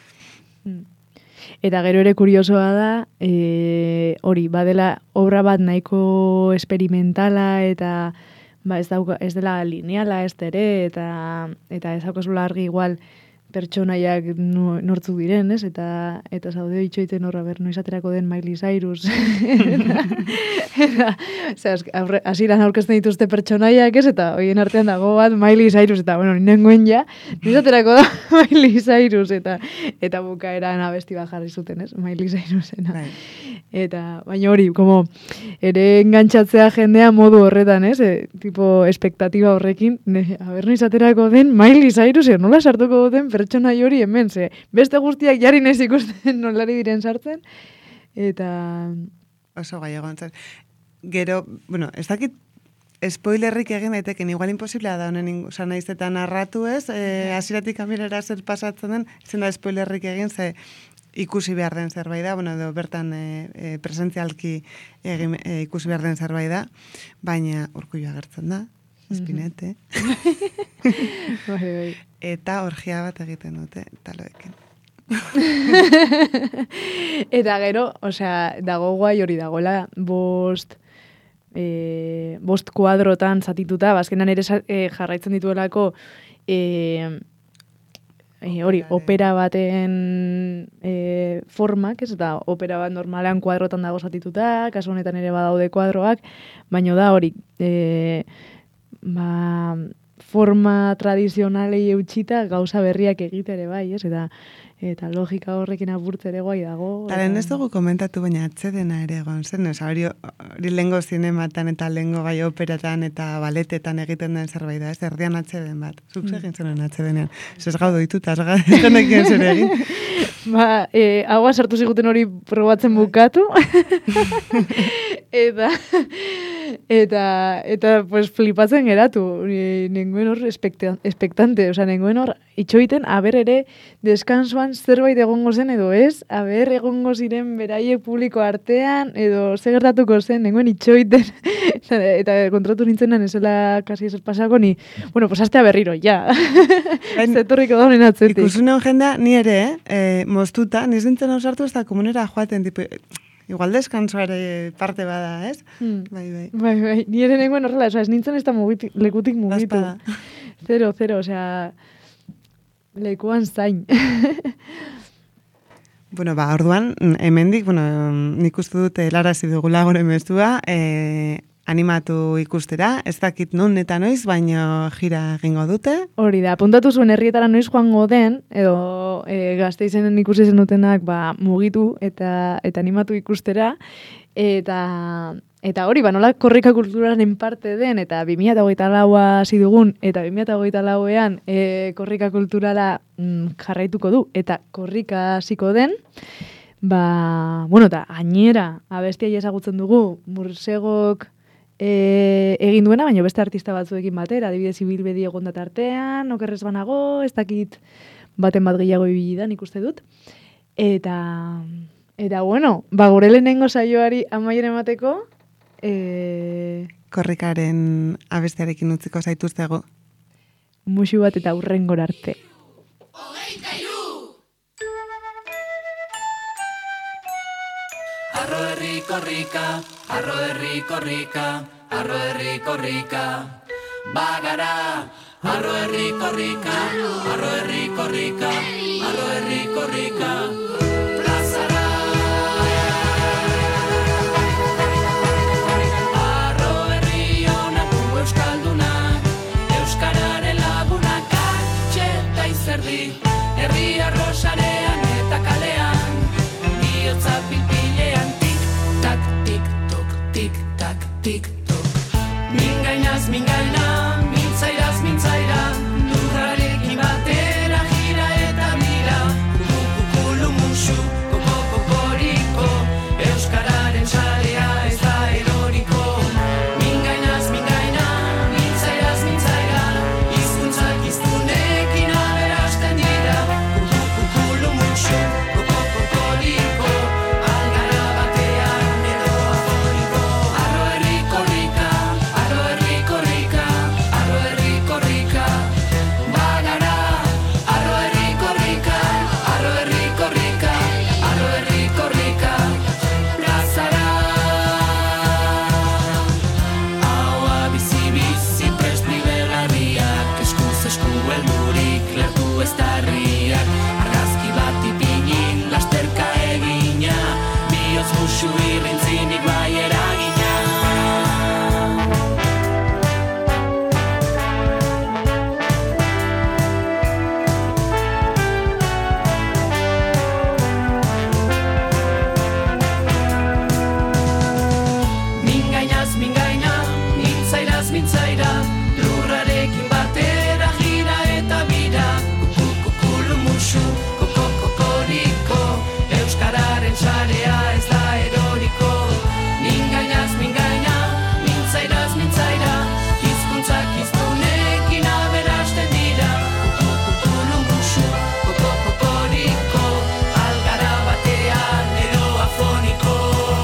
Eta gero ere kuriosoa da, e, hori, badela obra bat nahiko esperimentala, eta ba, ez, dauka, ez dela lineala ez ere, eta, eta ez daukazula argi igual pertsonaiak nortzu diren, ez? Eta, eta zaude itxoiten horra ber, noiz aterako den Miley Cyrus. eta, eta, eta hasieran aurkezten dituzte pertsonaiak, ez? Eta hoien artean dago bat Miley Cyrus, eta bueno, nengoen ja, noiz aterako da Miley Cyrus, eta eta bukaeran abesti bat jarri zuten, ez? Miley Cyrusena. Eta, baina hori, como, ere enganchatzea jendea modu horretan, ez? E, tipo, espektatiba horrekin, ne, aber noiz aterako den Miley Cyrus, e, nola sartuko duten pertsonai hori hemen, ze beste guztiak jarri nez ikusten nolari diren sartzen, eta oso gai egon zen. Gero, bueno, ez dakit spoilerrik egin daiteken, igual imposiblea da honen osan naizetan narratu ez, e, hasieratik kamerara zer pasatzen den, zen da spoilerrik egin, ze ikusi behar den zerbait da, bueno, edo bertan e, e, presentzialki egin, e, ikusi behar den zerbait da, baina Urkullu agertzen da, Espinete. bai, bai. Eta orgia bat egiten dute, taloekin. Eta gero, osea, dago guai hori dagoela, bost, e, bost kuadrotan zatituta, bazkenan ere e, jarraitzen dituelako, e, e, hori, opera baten e, formak, ez da, opera bat normalean kuadrotan dago zatituta, kasu honetan ere badaude kuadroak, baino da hori, e, ba, forma tradizionalei eutxita gauza berriak egitere bai, ez? Eta, eta logika horrekin apurtzere guai dago. Taren ez dugu komentatu, baina atsedena ere egon zen, ez? Hori, hori lengo zinematan eta lengo gai operatan eta baletetan egiten den zerbait da, ez? Erdian atzeden bat. Zuk egin zenuen atzedenean. Ez gaudu dituta, ez genekien zer egin. Ba, e, haua sartu ziguten hori probatzen bukatu. eta... Eta, eta pues, flipatzen geratu, nengoen hor espektante, oza, nengoen hor itxoiten, aber ere deskansoan zerbait egongo zen edo ez, aber egongo ziren beraie publiko artean, edo ze gertatuko zen, nengoen itxoiten, eta kontratu nintzenan ezela kasi ez pasako ni, bueno, pues astea berriro, ja, zetorriko da honen atzetik. Ikusunean jendea, ni ere, eh, moztuta, niz nintzen ausartu ez da komunera joaten, tipo... Igual deskansoare parte bada, ez? Hmm. Bai, bai. Bai, bai. Ni ere nengoen horrela, oza, ez nintzen ez da mugiti, lekutik mugitu. Zero, zero, osea, lekuan zain. Bueno, ba, orduan, hemendik, bueno, nik uste dut helarazi dugula gore mezua, eh, animatu ikustera, ez dakit non eta noiz, baina jira egingo dute. Hori da, apuntatu zuen herrietara noiz joango den, edo e, Gasteizenen ikusi zen dutenak ba, mugitu eta eta animatu ikustera, eta eta hori, ba, nola korrika kulturaren parte den, eta bi mila hogeita laua hasi dugun, eta bi mila hogeita lauean e, korrika kulturala mm, jarraituko du, eta korrika hasiko den, ba, bueno, eta gainera, abestia ezagutzen dugu, Mursegok E, egin duena, baina beste artista batzuekin batera, adibidez Ibilbedi egon dat artean, okerrez banago, ez dakit baten bat gehiago ibili da, nik uste dut. Eta, eta bueno, ba, gure lehenengo saioari amaiera emateko, e... korrikaren abestearekin utziko zaituztego. Musu bat eta hurrengora arte. Arro herri korrika, arro herri korrika, arro herri korrika. bagara. Arro herri korrika, arro herri korrika, arro herri korrika, plazara. Arro herri honako euskaldunak, euskararen lagunak atxe eta izerdi, herri arrosarean eta kalean, bihotza pilpilean tik-tak, tik-tok, tik-tak, tik-tok. Mingainaz, mingaina, mintzairaz, mintzaira, lurrarekin batera gira eta mira, kukukulu musu, kokokokoriko, euskararen sarea ez da eroriko. Mingainaz, mingaina, mintzairaz, mintzaira, hizkuntzak hiztunekin aberasten dira, kukukulu musu, kokokokoriko, algara batean edo afoniko. Arro herri korrika, arro herri korrika, arro herri korrika, bagara. Arro herri korrika, arro herri korrika, arro herri korrika, plazara. Haua bizi-bizi prest belarriak, eskuz esku heldurik lertu ez darriak, argazki bat ipinin, lasterka egina, bihotz musu irrintzinik bai eragina. Mingainaz, mingaina, mintzairaz, mintzaira, lurrarekin batera gira eta bira, kukukulu musu, kokokokoriko, euskararen sarea ez da eroriko. Mingainaz, mingaina, mintzairaz, mintzaira, hizkuntzak hiztunekin aberasten dira, kukukulu musu, kokokokoriko, algara batean edo afoniko.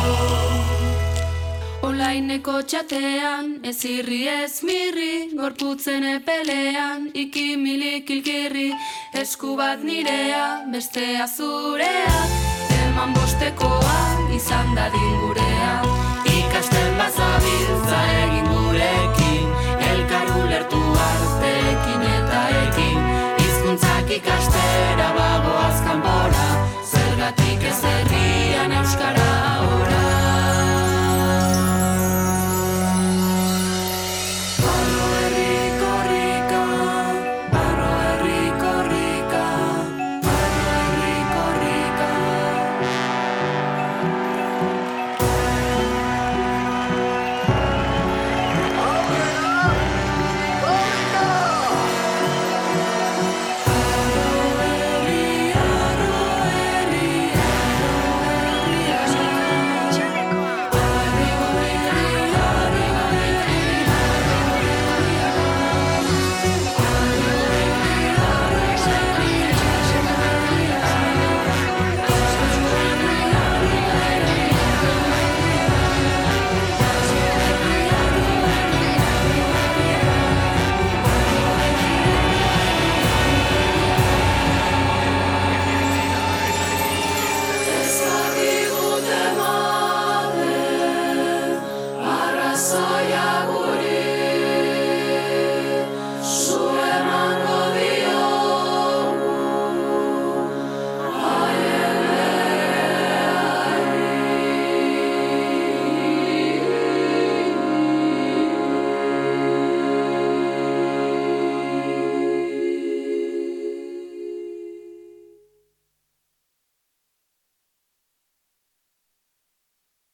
Olaineko txatean, ez irri ez mirri, gorputzen epelean, ikimilik ilkirri, esku bat nirea, bestea zurea, eman bostekoa, izan dadin gure